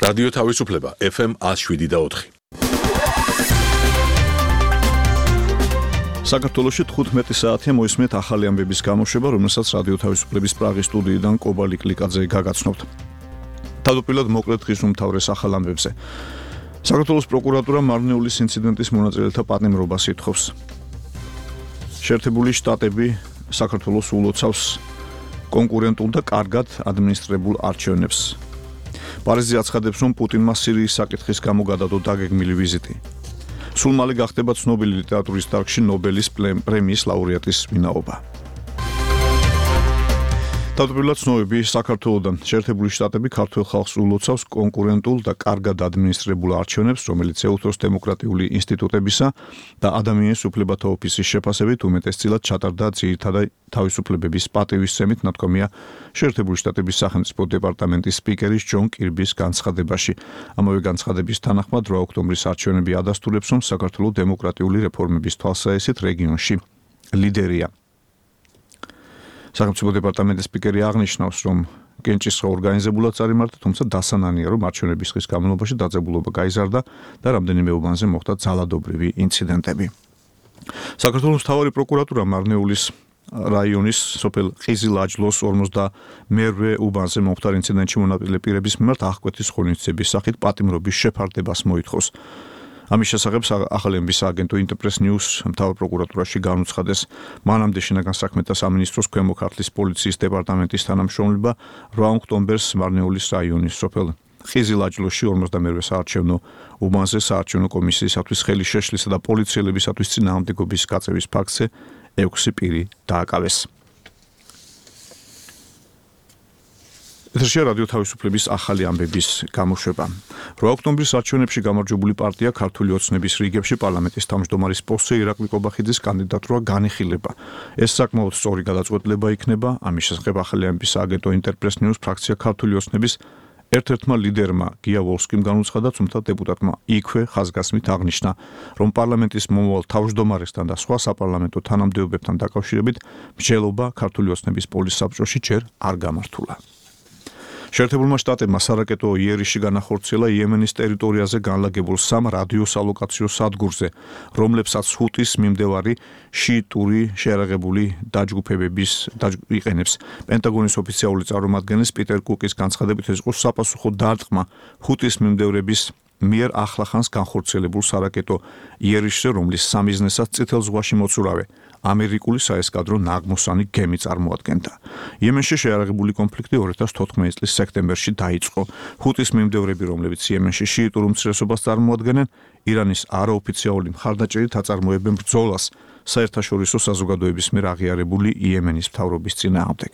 რადიო თავისუფლება FM 107.4. საქართველოში 15 საათია მოისმენთ ახალი ამბების გამოშვება, რომელსაც რადიო თავისუფლების პრაღის სტუდიიდან კობალი კლიკაძე გაგაცნობთ. თავდაპირველად მოკლედ დღის უმთავრეს ახალ ამბებზე. საქართველოს პროკურატურა მარნეულის ინციდენტის მონაწილეთა პატიმრობას ითხოვს. შეერთებული შტატები საქართველოს ულოცავს კონკურენტულ და კარგად ადმინისტრებულ არჩევნებს. პარიზი აცხადებს, რომ პუტინმა სირიის საკითხის გამო გადადო დაგეგმილი ვიზიტი. სულ მალე გახდება ცნობილი ლიტერატურის დარგში ნობელის პრემიის ლაურეატის ვინაობა. თავდაპირველად ცნობები საქართველოდან შეერთებული შტატები ქართველ ხალხს ულოცავს კონკურენტულ და კარგად ადმინისტრებულ არჩევნებს, რომელიც ეუთროს დემოკრატიული ინსტიტუტებისა და ადამიანის უფლებათა ოფისის შეფასებით უმეტესწილად ჩატარდა ძირითადი თავისუფლებების პატივისცემით, ნათქვამია შეერთებული შტატების სახელმწიფო დეპარტამენტის სპიკერის ჯონ კირბის განცხადებაში. ამავე განცხადების თანახმად 8 ოქტომბრის არჩევნები ადასტურებს, რომ საქართველოს დემოკრატიული რეფორმების თვალსაჩინით რეგიონში ლიდერია. სახელმწიფო დეპარტამენტის სპიკერი აღნიშნავს, რომ კენჭისყრა ორგანიზებულად წარიმართა, თუმცა დასანანია, რომ არჩევნების ხის განმავლობაში დაძაბულობა გაიზარდა და რამდენიმე უბანზე მოხდა ძალადობრივი ინციდენტები. საქართველოს მთავარი პროკურატურა მარნეულის რაიონის სოფელ ყიზილაჯლოს 52-მერვე უბანზე მომხდარ ინციდენტში მონაწილე პირების მიმართ აღკვეთის ღონისძიების სახით პატიმრობის შეფარდებას მოითხოვს. ამის შესახებ ახალი ამბის აგენტო ინტერპრეს ნიუს მთავარ პროკურატურაში განუცხადეს. მანამდე შინაგან საქმეთა სამინისტროს ქვემო ქართლის პოლიციის დეპარტამენტის თანამშრომლობა 8 ოქტომბერს მარნეულის რაიონის სოფელ ყიზილაჯლოში 52-მერვე საარჩევნო უბანზე საარჩევნო კომისიისათვის ხელი შეშლისა და პოლიციელებისათვის წინააღმდეგობის გაწევის ფაქტზე 6 პირი დააკავეს. ეთერშია რადიო თავისუფლების ახალი ამბების გამოშვება. 8 ოქტომბრის არჩევნებში გამარჯვებული პარტია ქართული ოცნების რიგებში პარლამენტის თავმჯდომარის პოსტზე ირაკლი კობახიძის კანდიდატურა განიხილება. ეს საკმაოდ სწორი გადაწყვეტილება იქნება. ამის შესახებ ახალი ამბის აგენტო ინტერპრეს ნიუს ფრაქცია ქართული ოცნების ერთ-ერთმა ლიდერმა გია ვოლსკიმ განუცხადა, თუმცა დეპუტატმა იქვე ხაზგასმით აღნიშნა, რომ პარლამენტის მომავალ თავმჯდომარესთან და სხვა საპარლამენტო თანამდებობებთან დაკავშირებით მსჯელობა ქართული ოცნების პოლის საბჭოში ჯერ არ გამართულა. შეერთებულმა შტატებმა სარაკეტო იერიში განახორციელა იემენის ტერიტორიაზე განლაგებულ 3 რადიოსალოკაციო სადგურზე, რომლებსაც ჰუტის მიმდევარი შიიტური შეიარაღებული დაჯგუფებების იყენებს. პენტაგონის ოფიციალური წარმომადგენლის პიტერ კუკის განცხადებით, ეს იყო საპასუხო დარტყმა ჰუტის მიმდევრების მიერ ახლახანს განხორციელებულ სარაკეტო იერიშზე, რომლის სამიზნესაც წითელ ზღვაში მოცურავე ამერიკული საესკადრო ნაღმოსანი გემი წარმოადგენდა. იემენში შეიარაღებული კონფლიქტი 2014 წლის სექტემბერში დაიწყო. ჰუტის მიმდევრები, რომლებიც იემენში შიიტურ უმცირესობას წარმოადგენენ, ირანის არაოფიციალური მხარდაჭერით აწარმოებენ ბრძოლას საერთაშორისო საზოგადოების მიერ აღიარებული იემენის მთავრობის წინააღმდეგ.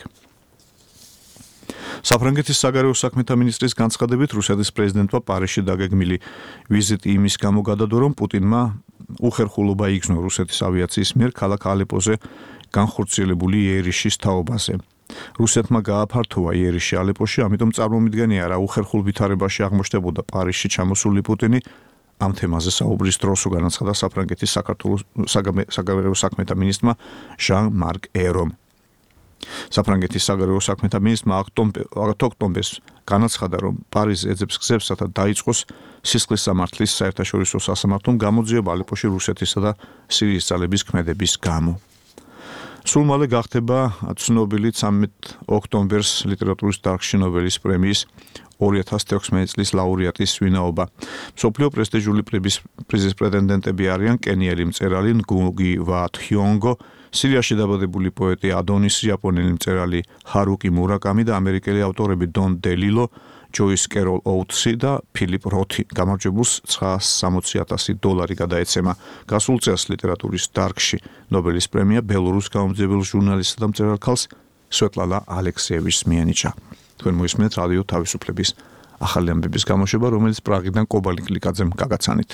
საფრანგეთის საგარეო საქმეთა მინისტრის განცხადებით, რუსეთის პრეზიდენტმა პარიზში დაგეგმილი ვიზიტი იმის გამო გადადო, რომ პუტინმა უხერხულობა იგრძნო რუსეთის ავიაციის მიერ ქალაქ ალეპოზე განხორციელებული იერიშის თაობაზე. რუსეთმა გააფართოვა იერიში ალეპოში, ამიტომ წარმომიდგენია რა უხერხულ ვითარებაში აღმოჩნდებოდა პარიზში ჩამოსული პუტინი. ამ თემაზე საუბრის დროს განაცხადა საფრანგეთის საქართველოს საგარეო საქმეთა მინისტრმა ჟან-მარკ ერომ. საფრანგეთის საგარეო საქმეთა მინისტრმა 8 ოქტომბერს განაცხადა, რომ პარიზი ეძებს გზებს, რათა დაიწყოს სისხლის სამართლის საერთაშორისო სასამართლომ გამოძიება ალეპოში რუსეთისა და სირიის ძალების ქმედების გამო. სულ მალე გახდება ცნობილი 13 ოქტომბერს ლიტერატურის დარგში ნობელის პრემიის 2016 წლის ლაურეატის ვინაობა. მსოფლიო პრესტიჟული პრიზის პრეტენდენტები არიან კენიელი მწერალი ნგუგი ვა თიონგო, სირიაში დაბადებული პოეტი ადონის, იაპონელი მწერალი ჰარუკი მურაკამი და ამერიკელი ავტორები დონ დელილო, ჯოის კეროლ ოუთსი და ფილიპ როთი. გამარჯვებულს $960,000 გადაეცემა. გასულ წელს ლიტერატურის დარგში ნობელის პრემია ბელორუს გამომძიებელ ჟურნალისტსა და მწერალ ქალს სვეტლანა ალექსიევიჩს მიენიჭა. თქვენ მოისმენთ რადიო თავისუფლების ახალი ამბების გამოშვება, რომელიც პრაღიდან კობალი კლიკაძემ გაგაცანით.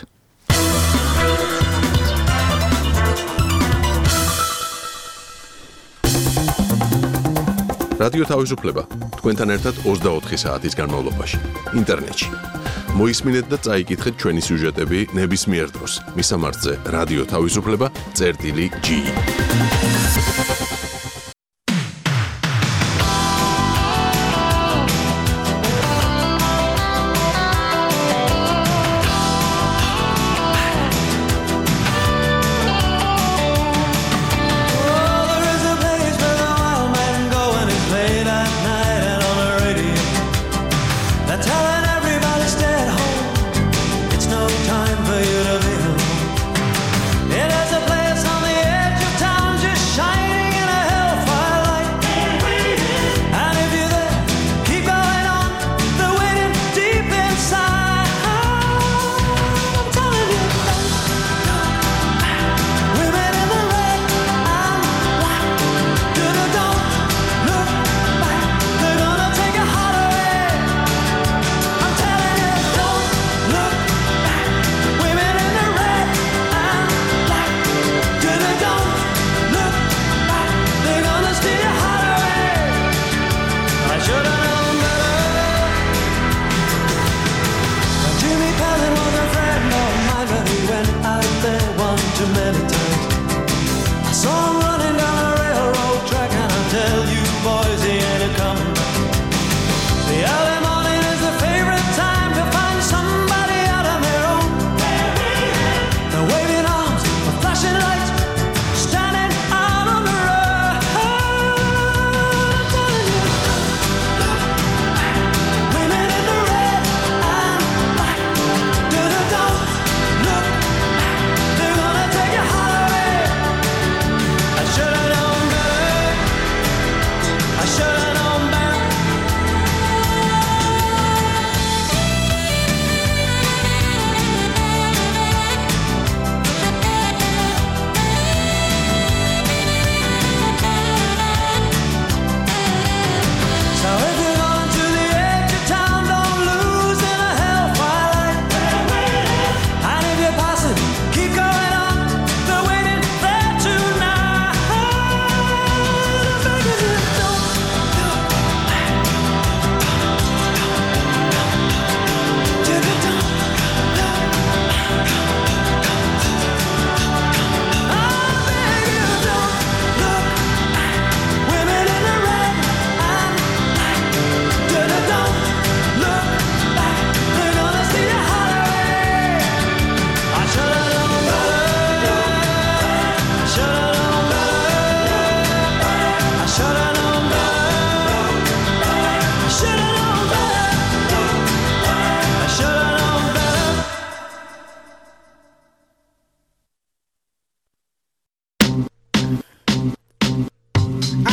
რადიო თავისუფლება თქვენთან ერთად 24 საათის განმავლობაში ინტერნეტში. მოისმინეთ და წაიკითხეთ ჩვენი სიუჟეტები ნებისმიერ დროს. მისამართზე რადიო თავისუფლება.ge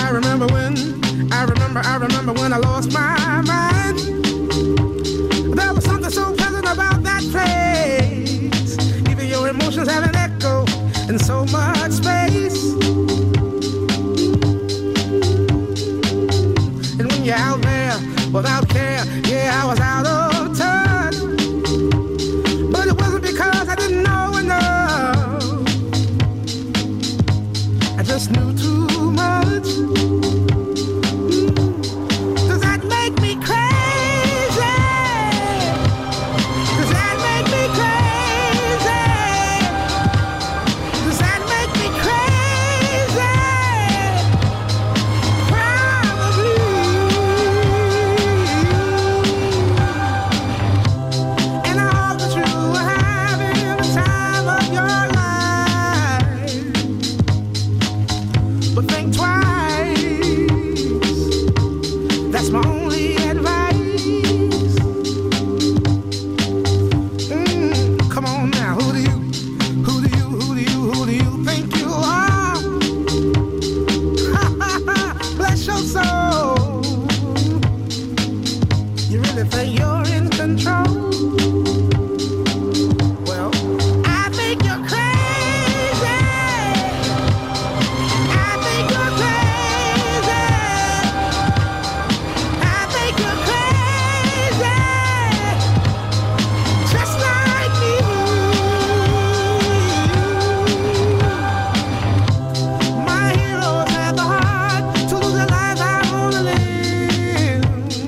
I remember when I lost my mind. There was something so pleasant about that place. Even your emotions have an echo in so much space. And when you're out there without care, yeah, I was out of touch. But it wasn't because I didn't know enough. I just knew too much. Does that make me crazy? Does that make me crazy? Does that make me crazy? Probably. And I hope that you are having the time of your life. But think twice. That's my only advice. Come on now, who do you think you are? Bless your soul. You really think you're in control? Well, I think you're crazy. I think you're crazy. I think you're crazy, just like me. My heroes had the heart to lose their lives. I wanna live,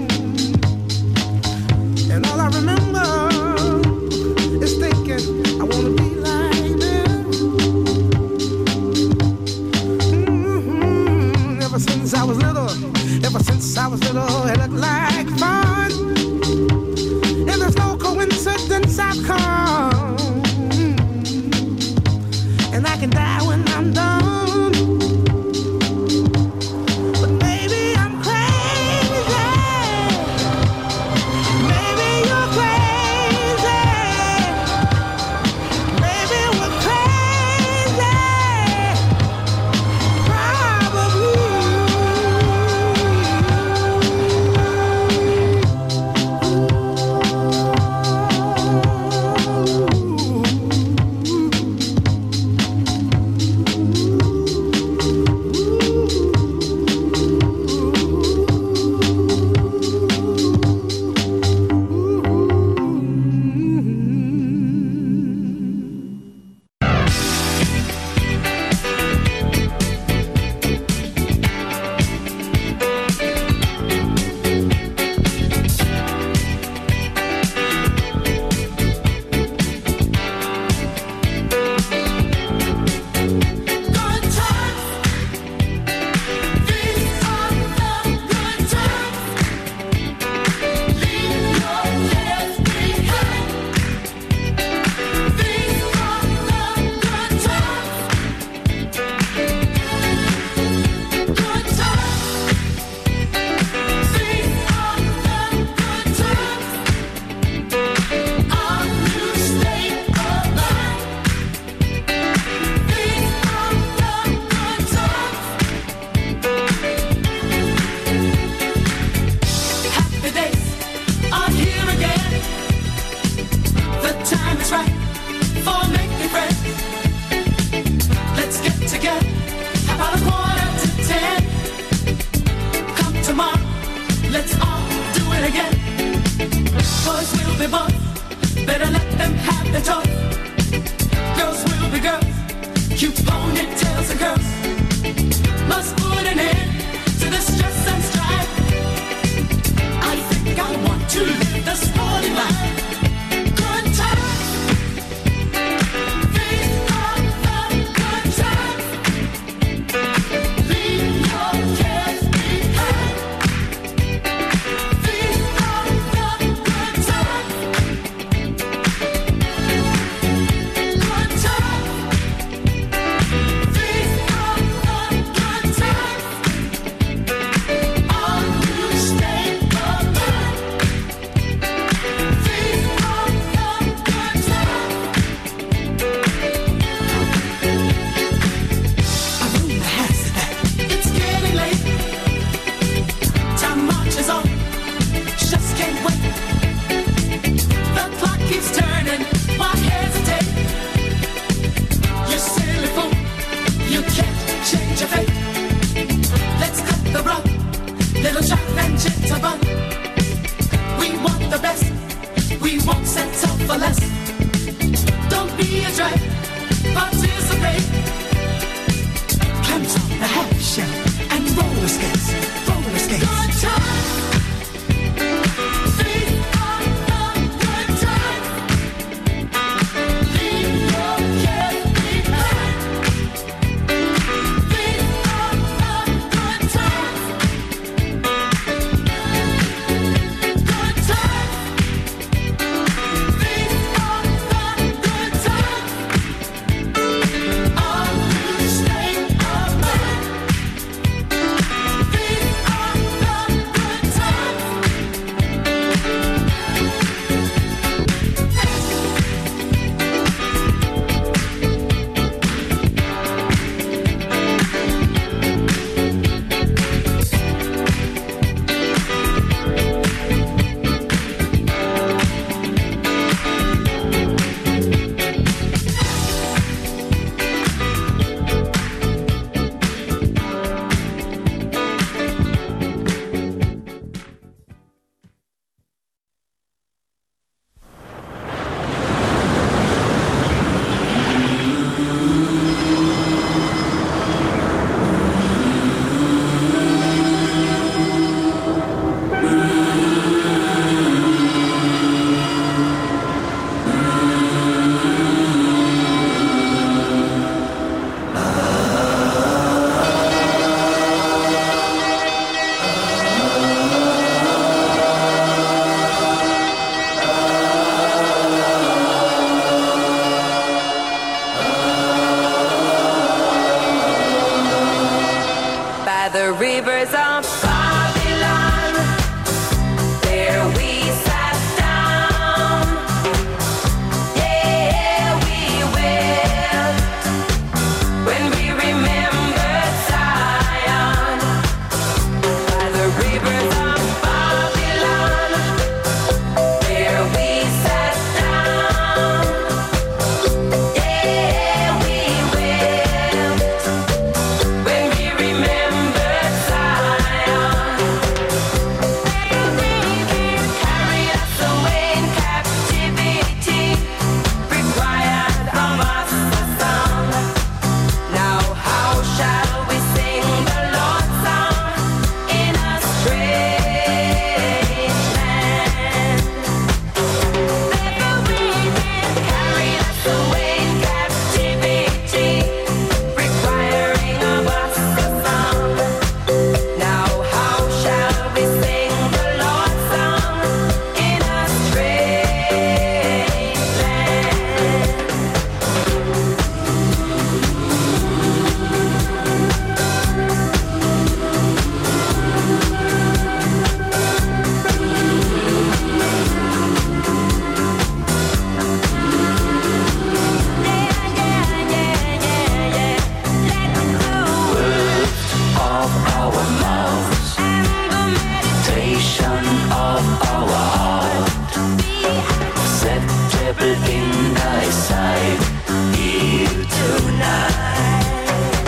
and all I remember is thinking I wanna be like them. Ever since I was little, it looked like fun. And there's no coincidence I've come. And I can die when I'm done. But maybe I'm crazy. Maybe you're crazy. Maybe we're crazy. Probably. by the rivers of Babylon. There we sat down. Yeah, we will. When we remembered Zion, by the rivers of Babylon. There we sat down. Yeah, we will. When we remembered Zion, carried us away in captivity, required of us a song. Now how shall we sing the Lord's song in a strange land? Carried us away in captivity, requiring of us a song. Now how shall we sing the Lord's song in a strange land? Of our mouths, meditation of our heart, acceptable in thy sight, here tonight.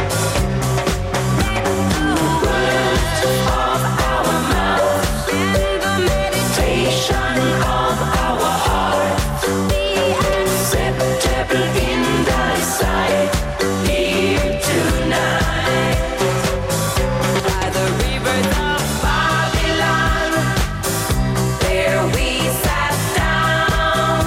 Words of our mouths, meditation of our heart, acceptable in thy sight, here tonight. By the rivers of Babylon, there we sat down.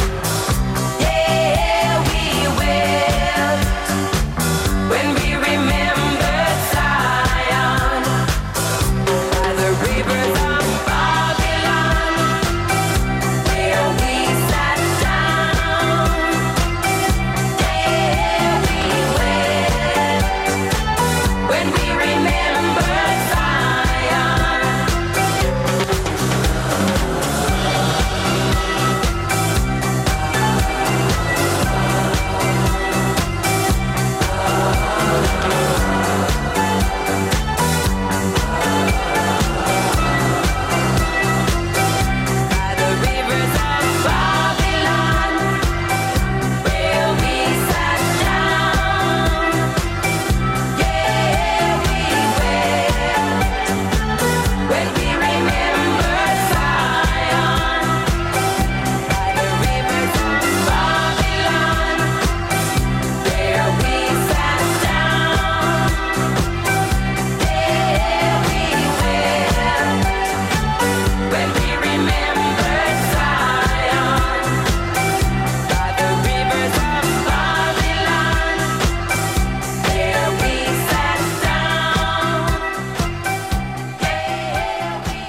Yeah, we will. When we remembered Zion, by the rivers of Babylon, there we sat down. Yeah, we will. When we remembered Zion. By the rivers of Babylon, where we sat down. Yeah, we will. When we remembered Zion. By the rivers of Babylon, where we sat down. Yeah, we will. When we remembered Zion. By the rivers of Babylon, there we sat down. Yeah, we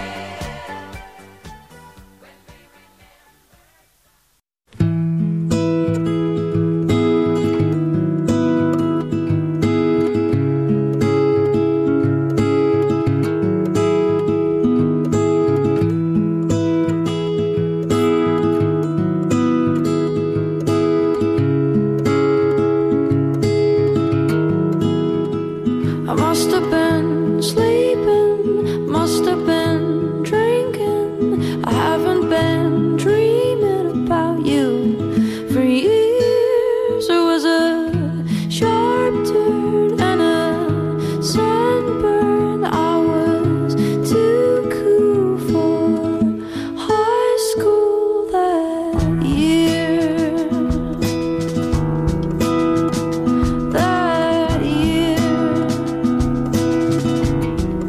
I must have been sleeping, must have been drinking. I haven't been dreaming about you for years. It was a sharp turn and a sunburn. I was too cool for high school that year. That year.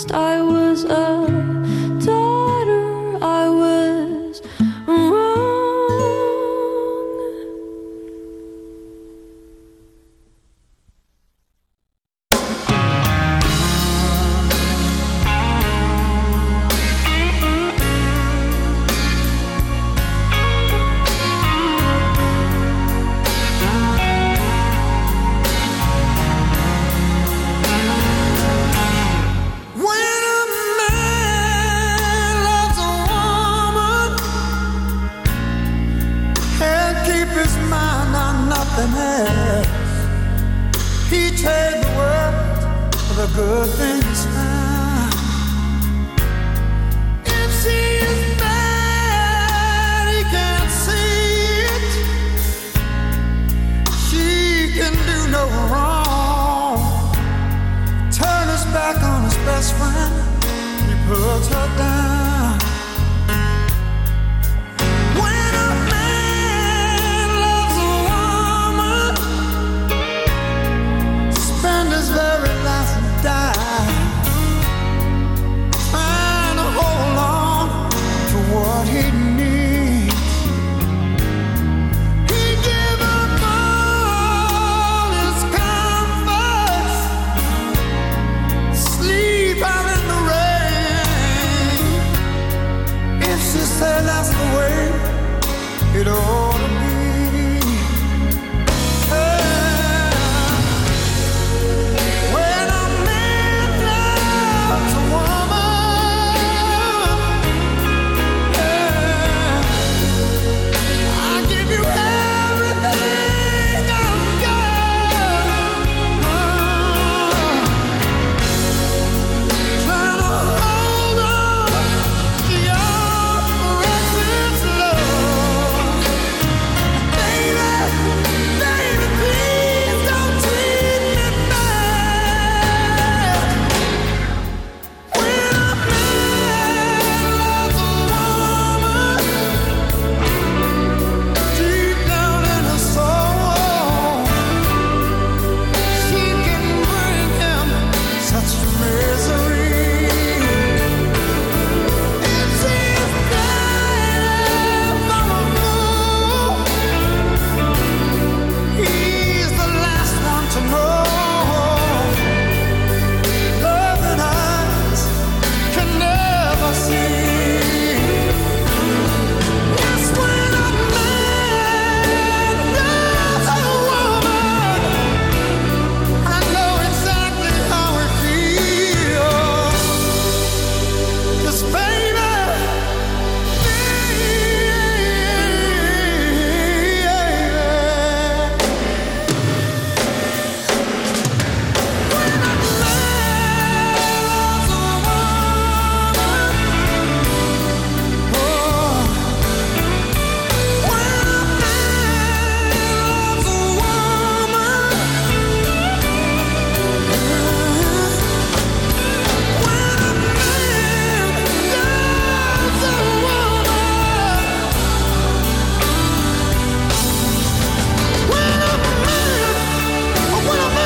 honest, I was a daughter, I was wrong. When a man loves a woman, he'll keep his mind on nothing else. He trades the world for the good things found. If she is bad, he can't see it. She can do no wrong. Turn his back on his best friend, he puts her down. When a man loves a woman, spend his very last dime trying to hold on to what he needs. He give up all his comforts, sleep out in the rain. If she said that's the way it ought to be. When a man loves a woman, I give you everything I've got. Trying to hold on to your precious love. Baby, baby, please don't treat me bad. When a man loves a woman, deep down in her soul, she can bring him such misery. If she's bad from a fool, he's the last one to know. Loving eyes can never see. Yes, when a man loves a woman, I know exactly how it feels. 'Cause baby, when a man loves a woman, oh, when a man loves a woman, when a man loves a woman, when a man loves a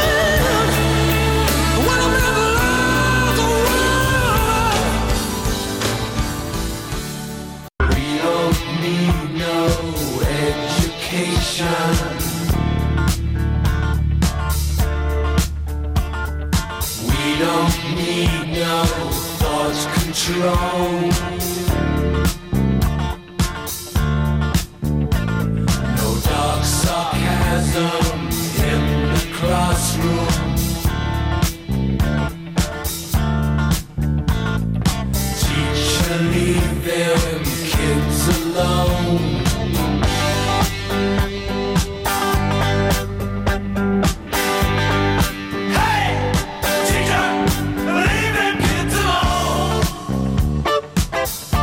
woman. We don't need no education. We don't need no thought control. No dark sarcasm in the classroom. Teacher, leave them kids alone. Hey, teacher, leave them kids alone.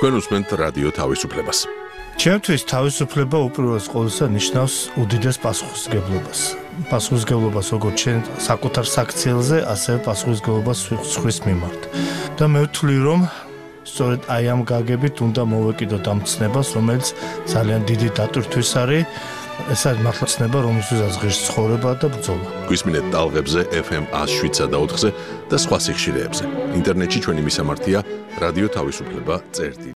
თქვენ უსმენთ რადიო თავისუფლებას. ჩემთვის თავისუფლება უპირველეს ყოვლისა ნიშნავს უდიდეს პასუხისმგებლობას. პასუხისმგებლობას როგორც ჩვენ საკუთარ საქციელზე, ასევე პასუხისმგებლობას სხვის მიმართ. და მე ვთვლი, რომ სწორედ აი ამ გაგებით უნდა მოვეკიდოთ ამ ცნებას, რომელიც ძალიან დიდი დატვირთვის არის. ეს არის მართლა ცნება, რომელსაც ღირს ცხოვრება და ბრძოლა. გვისმინეთ ტალღებზე FM 107.4-ზე და სხვა სიხშირეებზე. ინტერნეტში ჩვენი მისამართია რადიო თავისუფლება.წერტილი